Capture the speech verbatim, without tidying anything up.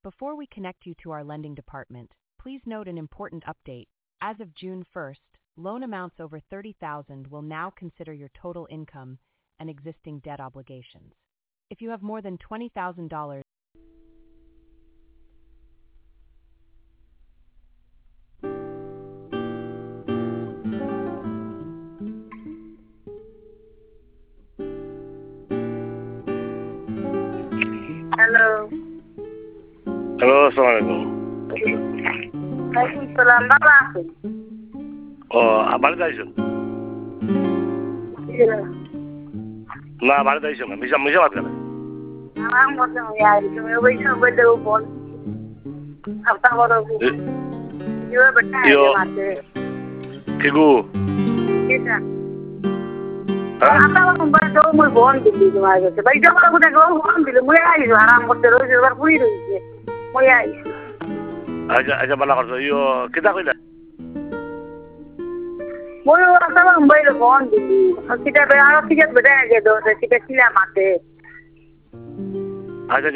Before we connect you to our lending department, please note an important update. As of June first, loan amounts over thirty thousand dollars will now consider your total income and existing debt obligations. If you have more than twenty thousand dollars, Hello. Hello, assalamualaikum. Waalaikumsalam. Baba aku. Oh, বাড়ি যাইছো? না বাড়ি যাইছো না, মিশা মিশা বাদ করে। Orang macam ya, itu macam benda pun. Apa orang tu? Yo betul Yo. je mati. Kigu. Kita. Hah? Apa orang benda tu mui bon dili tu aja. Baik jauh aku dah kau bon dili. Mui aja tu orang macam terus terus pui tu. Mui aja. Aja aja bala করছো। Yo, kita কইলা? Mui orang sama mui bon dili. Kita berarti kita beda aja tu. Kita sila mati. আচ্ছা